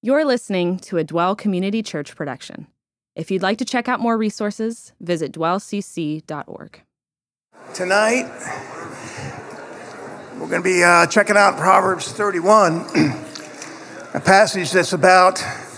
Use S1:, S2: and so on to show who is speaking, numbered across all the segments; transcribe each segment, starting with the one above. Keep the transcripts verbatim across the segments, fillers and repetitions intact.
S1: You're listening to a Dwell Community Church production. If you'd like to check out more resources, visit dwell c c dot org.
S2: Tonight, we're going to be uh, checking out Proverbs thirty-one, a passage that's about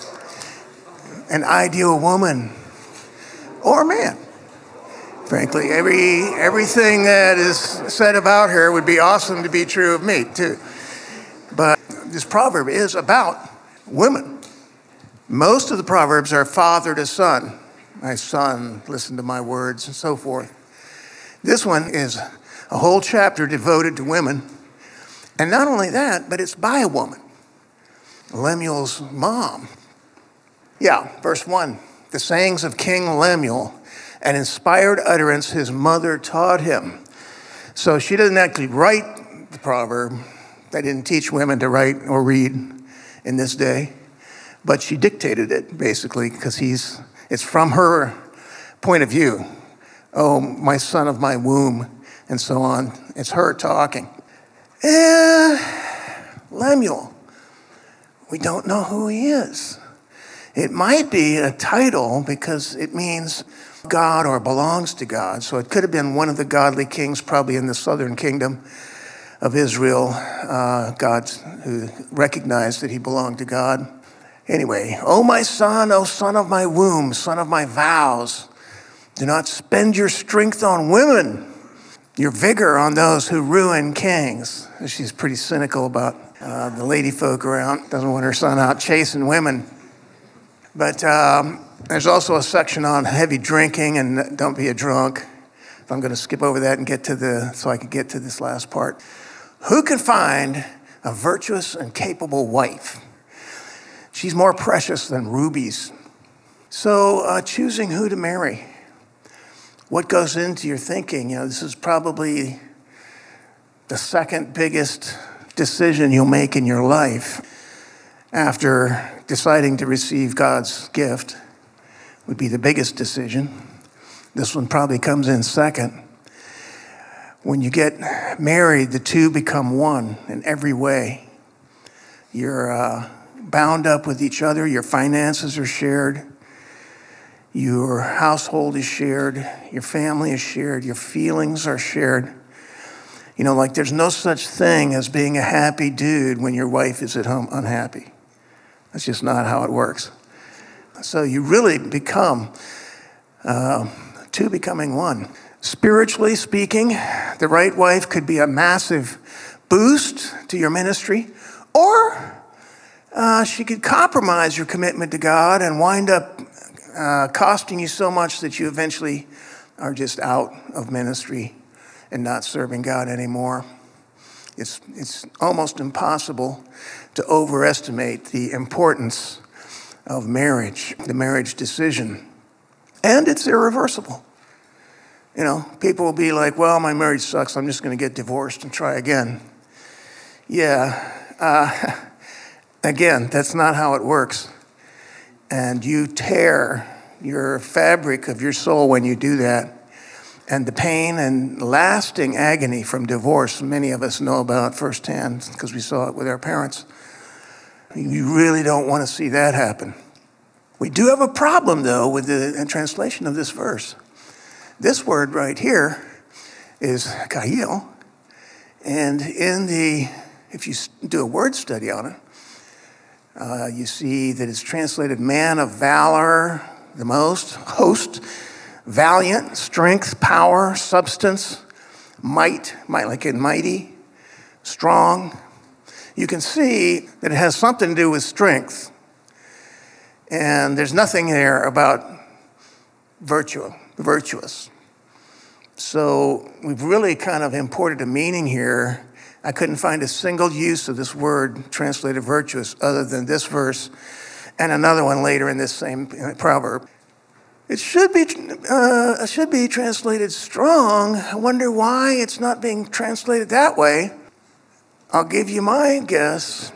S2: an ideal woman or man. Frankly, every everything that is said about her would be awesome to be true of me, too. But this proverb is about women. Most of the proverbs are father to son. My son, listen to my words, and so forth. This one is a whole chapter devoted to women. And not only that, but it's by a woman. Lemuel's mom. Yeah, verse one. The sayings of King Lemuel, an inspired utterance his mother taught him. So she doesn't actually write the proverb. They didn't teach women to write or read in this day. But she dictated it, basically, because he's it's from her point of view. Oh, my son of my womb, and so on. It's her talking. Eh, Lemuel, we don't know who he is. It might be a title because it means God or belongs to God. So it could have been one of the godly kings, probably in the southern kingdom of Israel, uh, God who recognized that he belonged to God. Anyway, oh, my son, oh, son of my womb, son of my vows, do not spend your strength on women, your vigor on those who ruin kings. She's pretty cynical about uh, the lady folk around, doesn't want her son out chasing women. But um, there's also a section on heavy drinking and don't be a drunk. I'm going to skip over that and get to the, so I can get to this last part. Who can find a virtuous and capable wife? She's more precious than rubies. So uh, choosing who to marry. What goes into your thinking? You know, this is probably the second biggest decision you'll make in your life after deciding to receive God's gift. Would be the biggest decision. This one probably comes in second. When you get married, the two become one in every way. You're uh, bound up with each other. Your finances are shared. Your household is shared. Your family is shared. Your feelings are shared. You know, like there's no such thing as being a happy dude when your wife is at home unhappy. That's just not how it works. So you really become uh, two becoming one. Spiritually speaking, the right wife could be a massive boost to your ministry, or uh, she could compromise your commitment to God and wind up uh, costing you so much that you eventually are just out of ministry and not serving God anymore. It's, it's almost impossible to overestimate the importance of marriage, the marriage decision, and it's irreversible. You know, people will be like, well, my marriage sucks. I'm just going to get divorced and try again. Yeah. Uh, again, that's not how it works. And you tear your fabric of your soul when you do that. And the pain and lasting agony from divorce, many of us know about firsthand because we saw it with our parents. You really don't want to see that happen. We do have a problem, though, with the translation of this verse. This word right here is kail, and in the, if you do a word study on it, uh, you see that it's translated man of valor, the most, host, valiant, strength, power, substance, might, might like in mighty, strong. You can see that it has something to do with strength, and there's nothing there about virtue. Virtuous. So we've really kind of imported a meaning here. I couldn't find a single use of this word translated virtuous other than this verse and another one later in this same proverb. It should be uh, should be translated strong. I wonder why it's not being translated that way. I'll give you my guess.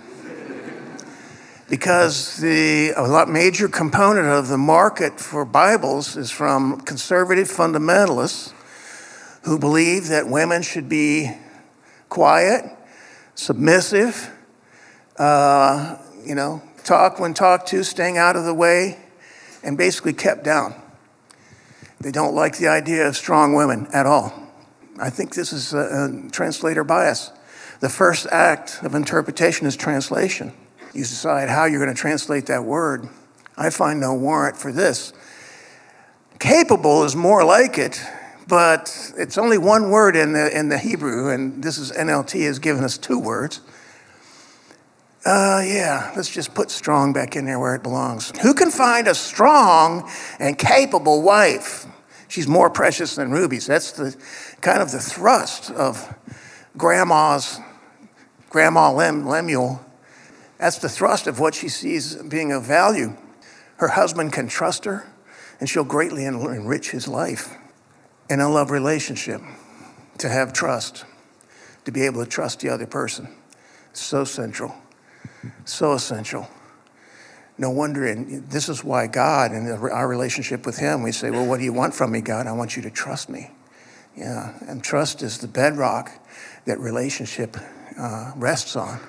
S2: Because the a lot major component of the market for Bibles is from conservative fundamentalists who believe that women should be quiet, submissive, uh, you know, talk when talked to, staying out of the way, and basically kept down. They don't like the idea of strong women at all. I think this is a, a translator bias. The first act of interpretation is translation. You decide how you're going to translate that word. I find no warrant for this. Capable is more like it, but it's only one word in the in the Hebrew, and this is N L T has given us two words. Uh, yeah, let's just put strong back in there where it belongs. Who can find a strong and capable wife? She's more precious than rubies. That's the kind of the thrust of grandma's, Grandma Lem, Lemuel. That's the thrust of what she sees being of value. Her husband can trust her, and she'll greatly enrich his life. In a love relationship, to have trust, to be able to trust the other person, so central, so essential. No wonder, and this is why God, in our relationship with him, we say, well, what do you want from me, God? I want you to trust me. Yeah, and trust is the bedrock that relationship uh, rests on.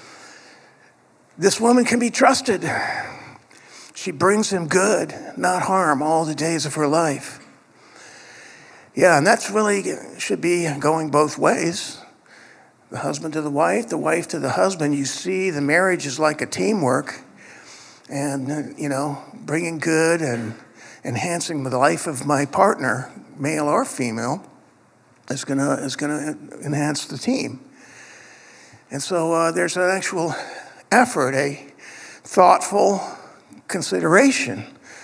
S2: This woman can be trusted. She brings him good, not harm, all the days of her life. Yeah, and that's really should be going both ways. The husband to the wife, the wife to the husband. You see, the marriage is like a teamwork, and you know, bringing good and enhancing the life of my partner, male or female, is gonna is gonna enhance the team. And so uh, there's an actual effort, a thoughtful consideration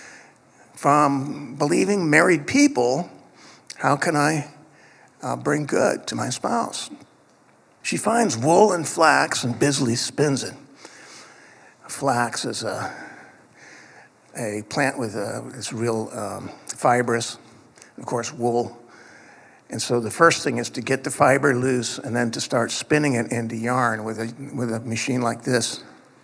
S2: from believing married people. How can I uh, bring good to my spouse? She finds wool and flax and busily spins it. Flax is a, a plant with a, it's real um, fibrous, of course, wool. And so the first thing is to get the fiber loose and then to start spinning it into yarn with a, with a machine like this.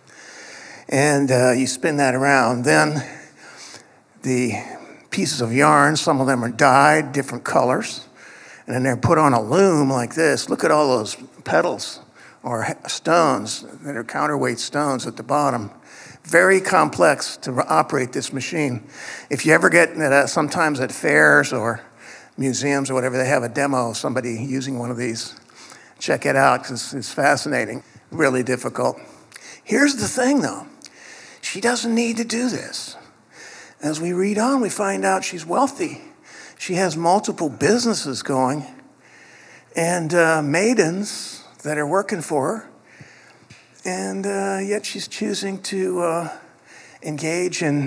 S2: And uh, you spin that around. Then the pieces of yarn, some of them are dyed different colors, and then they're put on a loom like this. Look at all those petals or stones that are counterweight stones at the bottom. Very complex to operate this machine. If you ever get uh, sometimes at fairs or museums or whatever, they have a demo of somebody using one of these. Check it out because it's fascinating, really difficult. Here's the thing though, she doesn't need to do this. As we read on, we find out she's wealthy. She has multiple businesses going and uh, maidens that are working for her. And uh, yet she's choosing to uh, engage in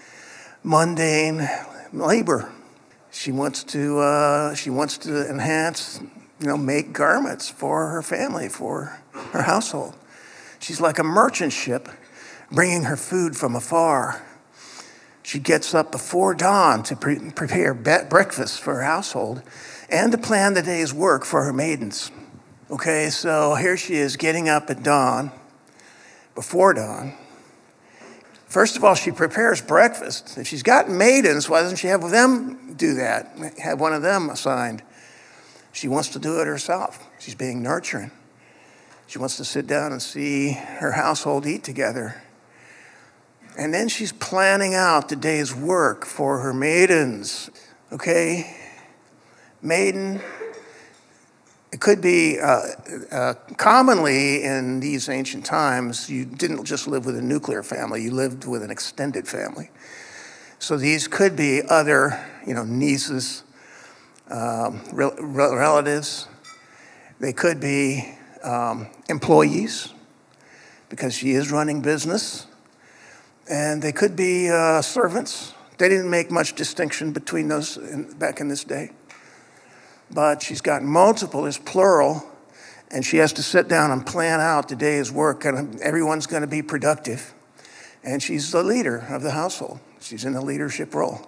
S2: mundane labor. She wants to, uh, she wants to enhance, you know, make garments for her family, for her household. She's like a merchant ship bringing her food from afar. She gets up before dawn to pre- prepare be- breakfast for her household and to plan the day's work for her maidens. Okay, so here she is getting up at dawn, before dawn. First of all, she prepares breakfast. If she's got maidens, why doesn't she have them do that? Have one of them assigned. She wants to do it herself. She's being nurturing. She wants to sit down and see her household eat together. And then she's planning out the day's work for her maidens. Okay? Maiden, it could be, uh, uh, commonly in these ancient times, you didn't just live with a nuclear family, you lived with an extended family. So these could be other, you know, nieces, um, rel- relatives. They could be um, employees, because she is running business. And they could be uh, servants. They didn't make much distinction between those in, back in this day. But she's got multiple, is plural, and she has to sit down and plan out the day's work, and everyone's going to be productive. And she's the leader of the household. She's in a leadership role.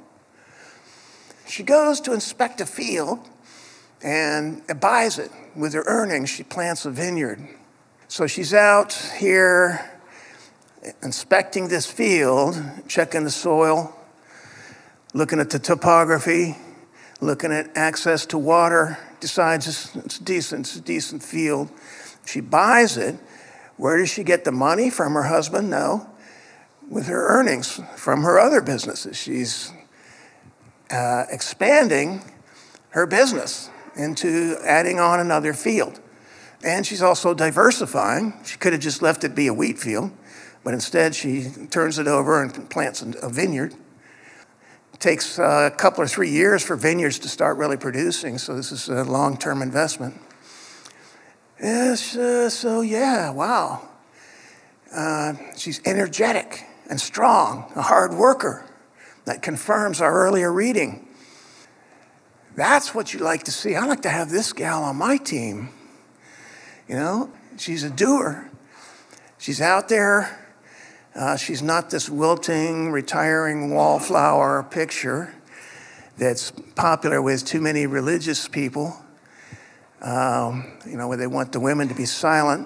S2: She goes to inspect a field and buys it. With her earnings, she plants a vineyard. So she's out here inspecting this field, checking the soil, looking at the topography, looking at access to water, decides it's, it's decent, it's a decent field. She buys it. Where does she get the money? From her husband? No. with her earnings from her other businesses. She's uh, expanding her business into adding on another field. And she's also diversifying. She could have just left it be a wheat field, but instead she turns it over and plants a vineyard. It takes a couple or three years for vineyards to start really producing, so this is a long-term investment. Yes, uh, so yeah, wow. Uh, she's energetic and strong, a hard worker. That confirms our earlier reading. That's what you like to see. I like to have this gal on my team. You know, she's a doer. She's out there. Uh, she's not this wilting, retiring wallflower picture that's popular with too many religious people, um, you know, where they want the women to be silent.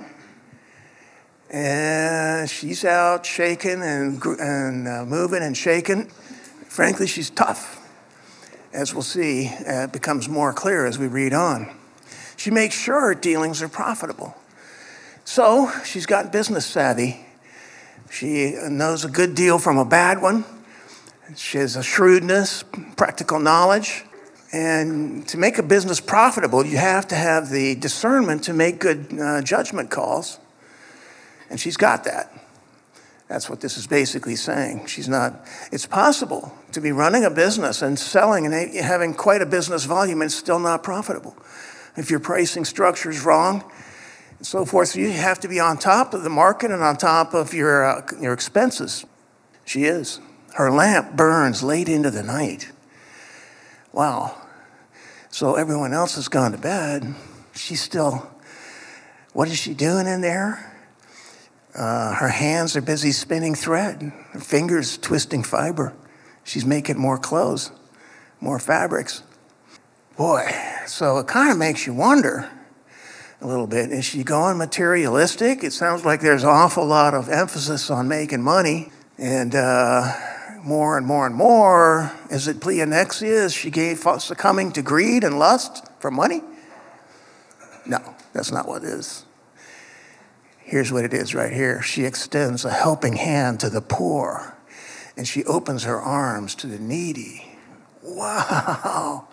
S2: And she's out shaking and, and uh, moving and shaking. Frankly, she's tough, as we'll see. Uh, it becomes more clear as we read on. She makes sure her dealings are profitable. So she's got business savvy. She knows a good deal from a bad one. She has a shrewdness, practical knowledge. And to make a business profitable, you have to have the discernment to make good uh, judgment calls. And she's got that. That's what this is basically saying. She's not, it's possible to be running a business and selling and having quite a business volume and still not profitable. If your pricing structure is wrong and so forth, so you have to be on top of the market and on top of your, uh, your expenses. She is. Her lamp burns late into the night. Wow. So everyone else has gone to bed. She's still, what is she doing in there? Uh, her hands are busy spinning thread, her fingers twisting fiber. She's making more clothes, more fabrics. Boy, so it kind of makes you wonder a little bit. Is she going materialistic? It sounds like there's an awful lot of emphasis on making money, and uh, more and more and more. Is it pleonexia? Is she gave, succumbing to greed and lust for money? No, that's not what it is. Here's what it is right here. She extends a helping hand to the poor, and she opens her arms to the needy. Wow.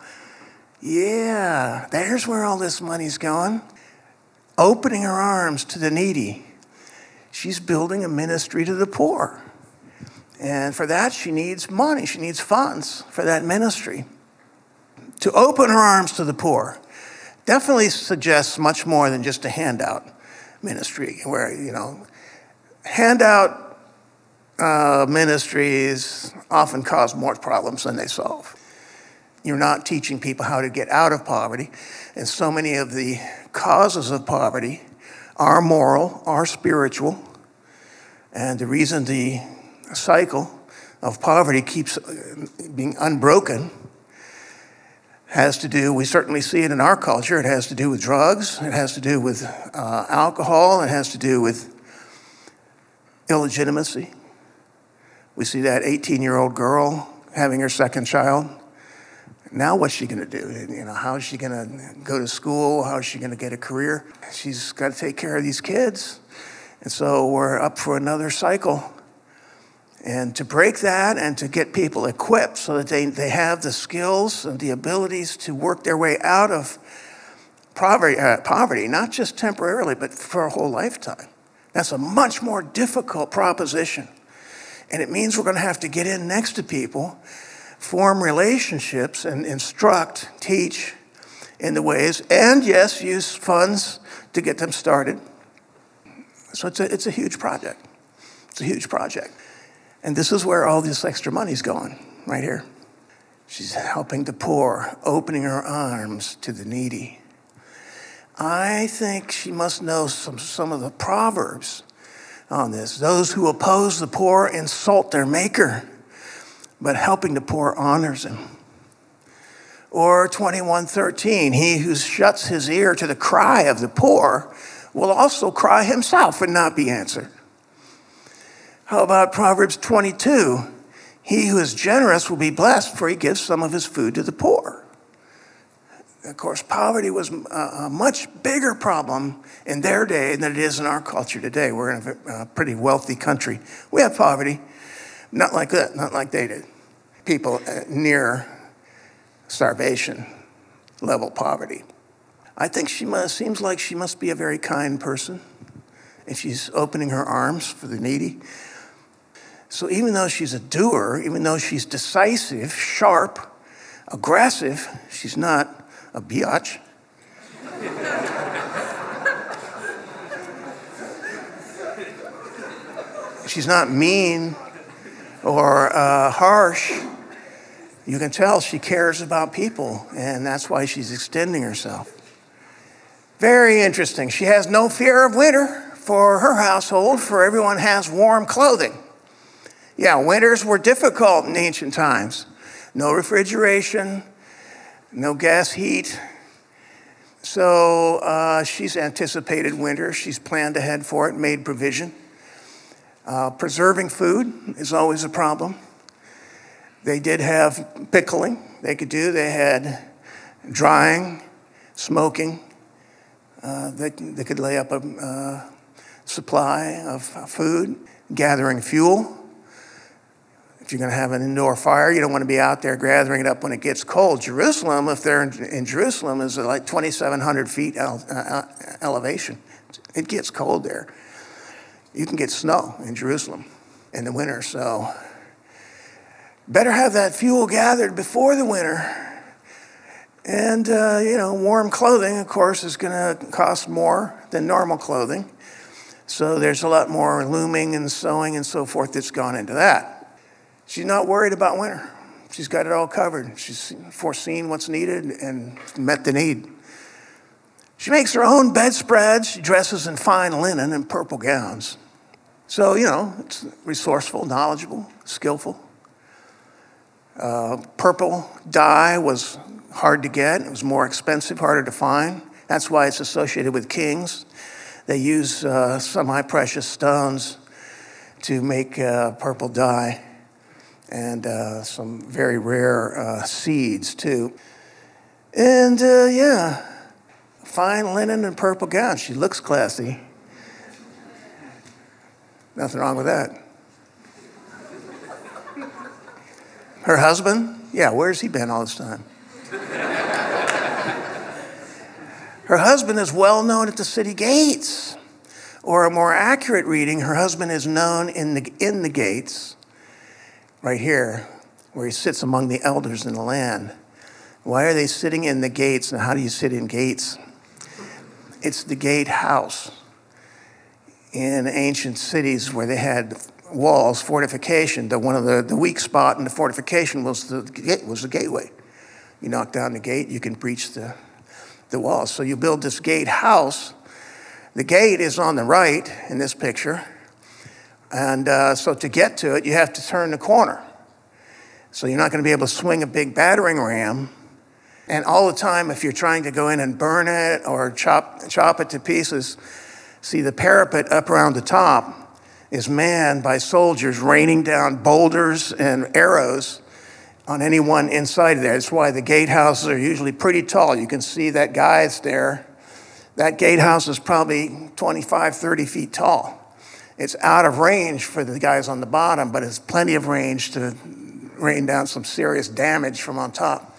S2: Yeah, there's where all this money's going. Opening her arms to the needy. She's building a ministry to the poor. And for that, she needs money. She needs funds for that ministry. To open her arms to the poor definitely suggests much more than just a handout ministry, where, you know, handout uh, ministries often cause more problems than they solve. You're not teaching people how to get out of poverty, and so many of the causes of poverty are moral, are spiritual, and the reason the cycle of poverty keeps being unbroken has to do, we certainly see it in our culture, it has to do with drugs, it has to do with uh, alcohol, it has to do with illegitimacy. We see that eighteen-year-old girl having her second child. Now what's she gonna do? You know, how is she gonna go to school? How is she gonna get a career? She's gotta take care of these kids. And so we're up for another cycle. And to break that and to get people equipped so that they, they have the skills and the abilities to work their way out of poverty, uh, poverty, not just temporarily, but for a whole lifetime. That's a much more difficult proposition. And it means we're gonna have to get in next to people, form relationships and instruct, teach in the ways, and yes, use funds to get them started. So it's a, it's a huge project. It's a huge project. And this is where all this extra money's going, right here. She's helping the poor, opening her arms to the needy. I think she must know some, some of the proverbs on this. Those who oppose the poor insult their maker, but helping the poor honors him. Or twenty-one thirteen, he who shuts his ear to the cry of the poor will also cry himself and not be answered. How about Proverbs twenty-two? He who is generous will be blessed, for he gives some of his food to the poor. Of course, poverty was a much bigger problem in their day than it is in our culture today. We're in a pretty wealthy country. We have poverty, Not like that, not like they did. People near starvation, level poverty. I think she must, seems like she must be a very kind person if she's opening her arms for the needy. So even though she's a doer, even though she's decisive, sharp, aggressive, she's not a biatch. She's not mean or uh, harsh. You can tell she cares about people, and that's why she's extending herself. Very interesting. She has no fear of winter for her household, for everyone has warm clothing. Yeah, winters were difficult in ancient times. No refrigeration, no gas heat. So uh, she's anticipated winter. She's planned ahead for it, made provision. Uh, preserving food is always a problem. They did have pickling they could do. They had drying, smoking. Uh, they, they could lay up a uh, supply of food, gathering fuel. If you're going to have an indoor fire, you don't want to be out there gathering it up when it gets cold. Jerusalem, if they're in, in Jerusalem, is like twenty-seven hundred feet ele- uh, elevation. It gets cold there. You can get snow in Jerusalem in the winter, so better have that fuel gathered before the winter. And, uh, you know, warm clothing, of course, is going to cost more than normal clothing. So there's a lot more looming and sewing and so forth that's gone into that. She's not worried about winter. She's got it all covered. She's foreseen what's needed and met the need. She makes her own bedspreads. She dresses in fine linen and purple gowns. So, you know, it's resourceful, knowledgeable, skillful. Uh, purple dye was hard to get. It was more expensive, harder to find. That's why it's associated with kings. They use uh, semi-precious stones to make uh, purple dye. And uh, some very rare uh, seeds, too. And, uh, yeah, fine linen and purple gown. She looks classy. Nothing wrong with that. Her husband, yeah, where's he been all this time? Her husband is well known at the city gates. Or a more accurate reading, her husband is known in the, in the gates, right here, where he sits among the elders in the land. Why are they sitting in the gates? And how do you sit in gates? It's the gatehouse. In ancient cities where they had walls, fortification, the, one of the, the weak spot in the fortification was the, was the gateway. You knock down the gate, you can breach the, the walls. So you build this gatehouse. The gate is on the right in this picture. And uh, so to get to it, you have to turn the corner. So you're not going to be able to swing a big battering ram. And all the time, if you're trying to go in and burn it or chop, chop it to pieces, see the parapet up around the top is manned by soldiers raining down boulders and arrows on anyone inside there. That's why the gatehouses are usually pretty tall. You can see that guy's there. That gatehouse is probably twenty-five, thirty feet tall. It's out of range for the guys on the bottom, but it's plenty of range to rain down some serious damage from on top.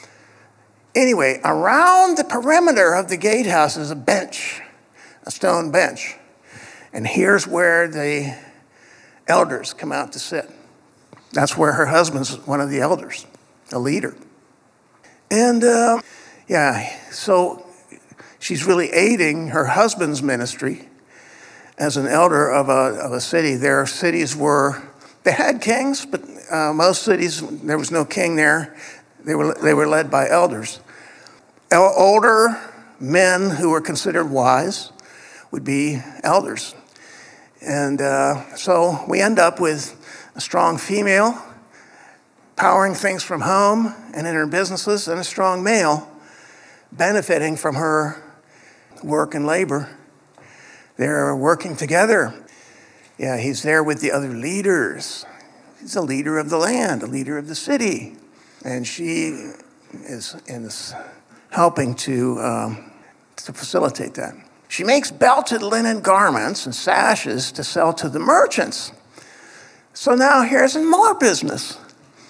S2: Anyway, around the perimeter of the gatehouse is a bench, a stone bench. And here's where the elders come out to sit. That's where her husband's one of the elders, a leader. And uh, yeah, so she's really aiding her husband's ministry as an elder of a, of a city. Their cities were, they had kings, but uh, most cities, there was no king there. They were, they were led by elders. El- older men who were considered wise would be elders. And uh, so we end up with a strong female powering things from home and in her businesses, and a strong male benefiting from her work and labor. They're working together. Yeah, he's there with the other leaders. He's a leader of the land, a leader of the city. And she is, is helping to, um, to facilitate that. She makes belted linen garments and sashes to sell to the merchants. So now here's more business.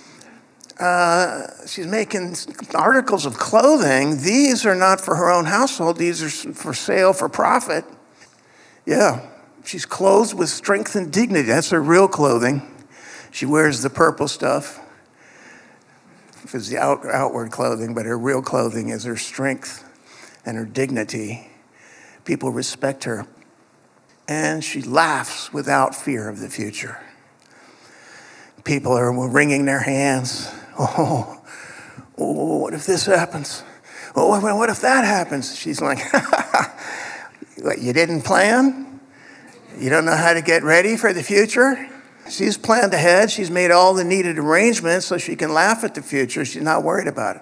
S2: Uh, she's making articles of clothing. These are not for her own household. These are for sale for profit. Yeah, she's clothed with strength and dignity. That's her real clothing. She wears the purple stuff. It's the out, outward clothing, but her real clothing is her strength and her dignity. People respect her. And she laughs without fear of the future. People are wringing their hands. Oh, oh, what if this happens? Oh, what if that happens? She's like, what, you didn't plan? You don't know how to get ready for the future? She's planned ahead. She's made all the needed arrangements so she can laugh at the future. She's not worried about it.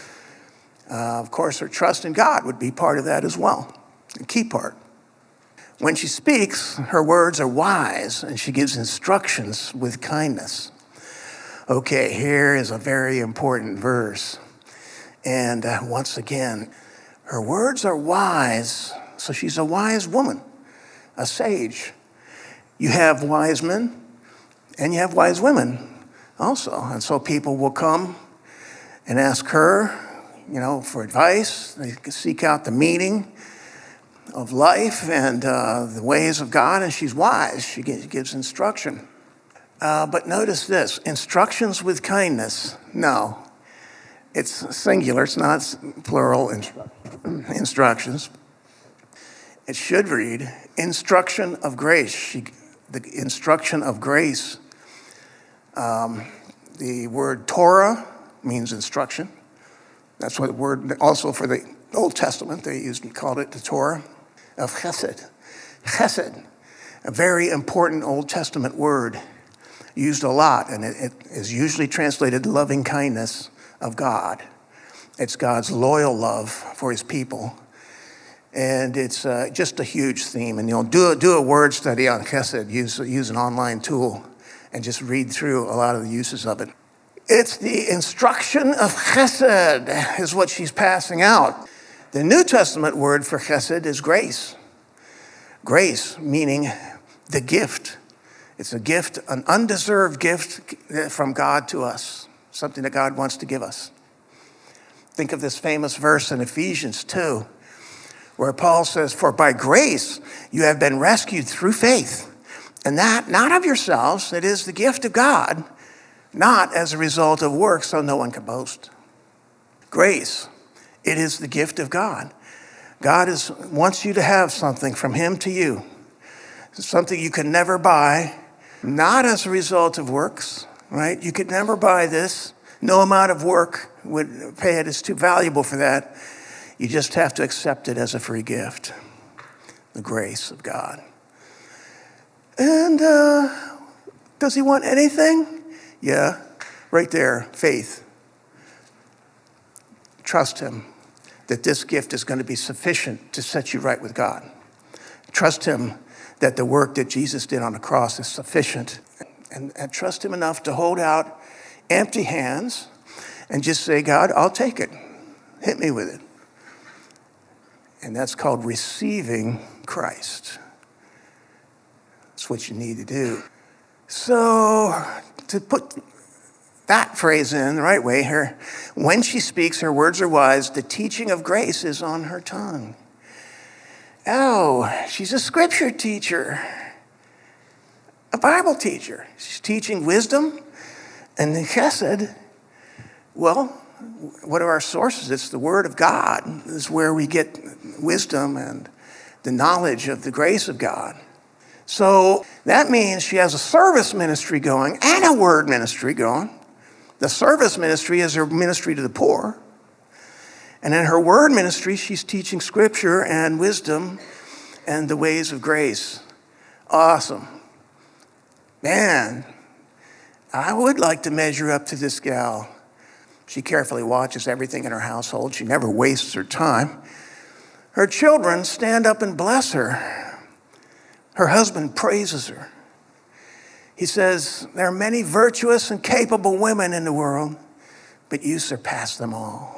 S2: Uh, of course, her trust in God would be part of that as well, a key part. When she speaks, her words are wise, and she gives instructions with kindness. Okay, here is a very important verse. And uh, once again, her words are wise, so she's a wise woman, a sage. You have wise men, and you have wise women also. And so people will come and ask her, you know, for advice. They seek out the meaning of life and uh, the ways of God, and she's wise. She gives instruction. Uh, but notice this, instructions with kindness. No, it's singular, it's not plural instru- instructions. It should read, instruction of grace. She, the instruction of grace. Um, the word Torah means instruction. That's what the word, also for the Old Testament, they used called it the Torah of Chesed. Chesed, a very important Old Testament word, used a lot, and it, it is usually translated loving kindness of God. It's God's loyal love for his people. And it's uh, just a huge theme. And you'll do a, do a word study on Chesed, use, use an online tool, and just read through a lot of the uses of it. It's the instruction of Chesed is what she's passing out. The New Testament word for Chesed is grace. Grace meaning the gift. It's a gift, an undeserved gift from God to us, something that God wants to give us. Think of this famous verse in Ephesians two, where Paul says, for by grace you have been rescued through faith, and that not of yourselves, it is the gift of God, not as a result of works, so no one can boast. Grace, it is the gift of God. God is, wants you to have something from him to you, something you can never buy, not as a result of works, right? You could never buy this. No amount of work would pay it. It's too valuable for that. You just have to accept it as a free gift, the grace of God. And uh, does he want anything? Yeah, right there, faith. Trust him that this gift is going to be sufficient to set you right with God. Trust him that the work that Jesus did on the cross is sufficient. And, and trust him enough to hold out empty hands and just say, God, I'll take it. Hit me with it. And that's called receiving Christ. That's what you need to do. So to put that phrase in the right way, her, when she speaks, her words are wise. The teaching of grace is on her tongue. Oh, she's a scripture teacher, a Bible teacher. She's teaching wisdom and the Chesed. Well, what are our sources? It's the Word of God. This is where we get wisdom and the knowledge of the grace of God. So that means she has a service ministry going and a word ministry going. The service ministry is her ministry to the poor. And in her word ministry, she's teaching scripture and wisdom and the ways of grace. Awesome. Man, I would like to measure up to this gal. She carefully watches everything in her household. She never wastes her time. Her children stand up and bless her. Her husband praises her. He says, there are many virtuous and capable women in the world, but you surpass them all.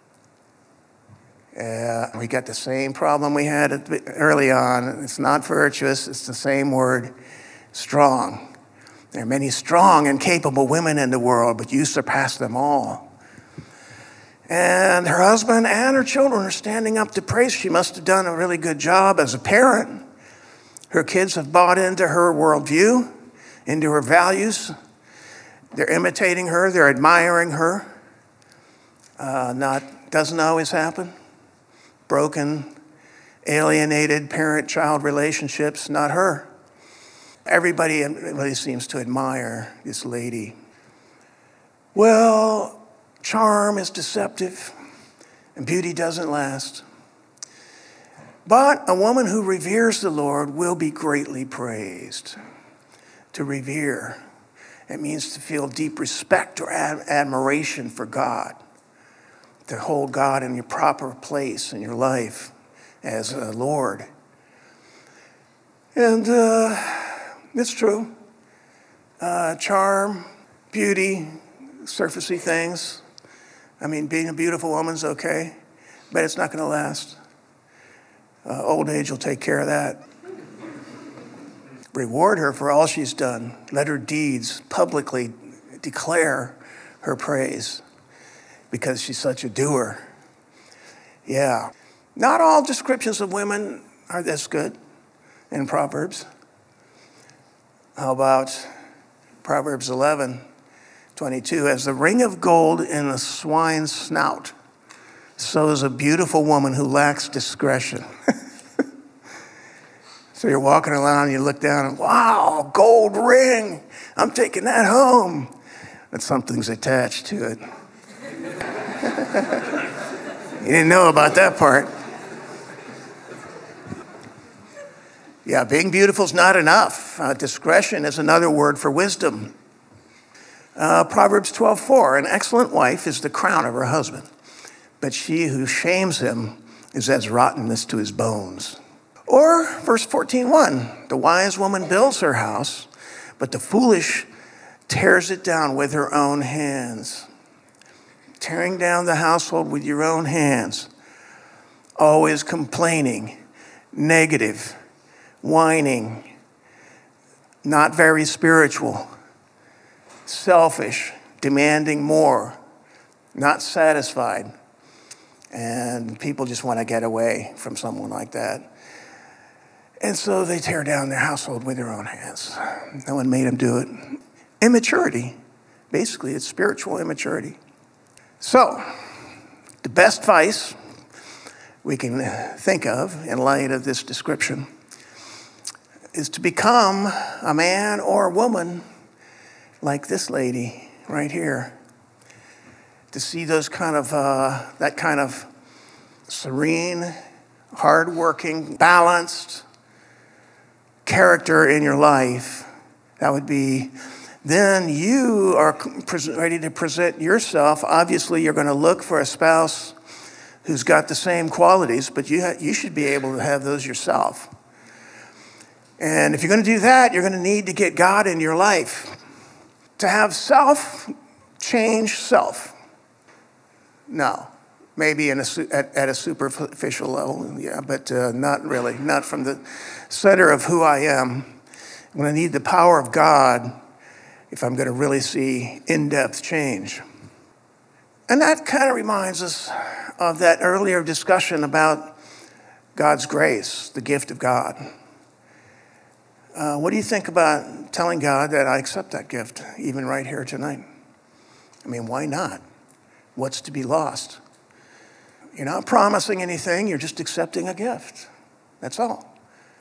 S2: Yeah, we got the same problem we had early on. It's not virtuous, it's the same word, strong. There are many strong and capable women in the world, but you surpass them all. And her husband and her children are standing up to praise. She must have done a really good job as a parent. Her kids have bought into her worldview, into her values. They're imitating her. They're admiring her. Uh, not doesn't always happen. Broken, alienated parent-child relationships, not her. Everybody really seems to admire this lady. Well, charm is deceptive, and beauty doesn't last. But a woman who reveres the Lord will be greatly praised. To revere, it means to feel deep respect or ad- admiration for God. To hold God in your proper place in your life as a Lord. And uh, it's true. Uh, charm, beauty, surfacey things. I mean, being a beautiful woman's okay, but it's not going to last. Uh, old age will take care of that. Reward her for all she's done. Let her deeds publicly declare her praise because she's such a doer. Yeah. Not all descriptions of women are this good in Proverbs. How about Proverbs eleven twenty-two? As the ring of gold in a swine's snout, so is a beautiful woman who lacks discretion. So you're walking around and you look down and, wow, gold ring. I'm taking that home. But something's attached to it. You didn't know about that part. Yeah, being beautiful is not enough. Uh, discretion is another word for wisdom. Uh, Proverbs twelve four, an excellent wife is the crown of her husband, but she who shames him is as rottenness to his bones. Or verse fourteen one, the wise woman builds her house, but the foolish tears it down with her own hands. Tearing down the household with your own hands. Always complaining, negative, whining, not very spiritual, selfish, demanding more, not satisfied. And people just want to get away from someone like that. And so they tear down their household with their own hands. No one made them do it. Immaturity. Basically, it's spiritual immaturity. So, the best vice we can think of in light of this description is to become a man or a woman like this lady right here. To see those kind of, uh, that kind of serene, hardworking, balanced character in your life, that would be, then you are ready to present yourself. Obviously, you're going to look for a spouse who's got the same qualities, but you, ha- you should be able to have those yourself. And if you're going to do that, you're going to need to get God in your life. To have self change self. No. Maybe in a, at, at a superficial level, yeah, but uh, not really, not from the center of who I am. I'm going to need the power of God if I'm going to really see in-depth change. And that kind of reminds us of that earlier discussion about God's grace, the gift of God. Uh, what do you think about telling God that I accept that gift, even right here tonight? I mean, why not? What's to be lost? You're not promising anything, you're just accepting a gift. That's all.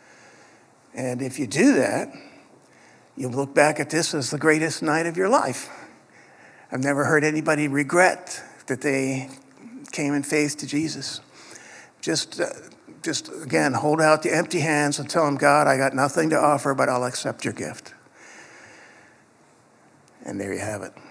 S2: And if you do that, you'll look back at this as the greatest night of your life. I've never heard anybody regret that they came in faith to Jesus. Just, uh, just again, hold out the empty hands and tell him, God, I got nothing to offer, but I'll accept your gift. And there you have it.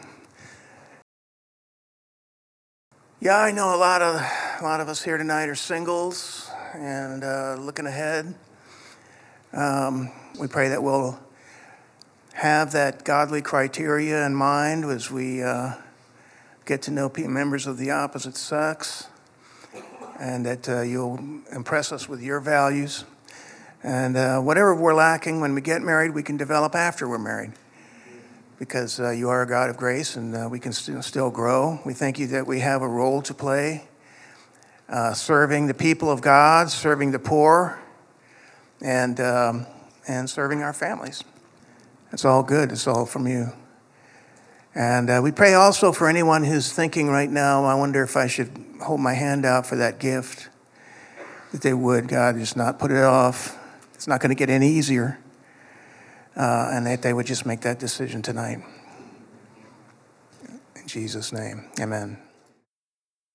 S2: Yeah, I know a lot of a lot of us here tonight are singles and uh, looking ahead. Um, we pray that we'll have that godly criteria in mind as we uh, get to know members of the opposite sex, and that uh, you'll impress us with your values. And uh, whatever we're lacking when we get married, we can develop after we're married. because uh, you are a God of grace, and uh, we can st- still grow. We thank you that we have a role to play, uh, serving the people of God, serving the poor, and um, and serving our families. It's all good. It's all from you. And uh, we pray also for anyone who's thinking right now, I wonder if I should hold my hand out for that gift, that they would, God, just not put it off. It's not going to get any easier. Uh, and that they would just make that decision tonight. In Jesus' name, amen.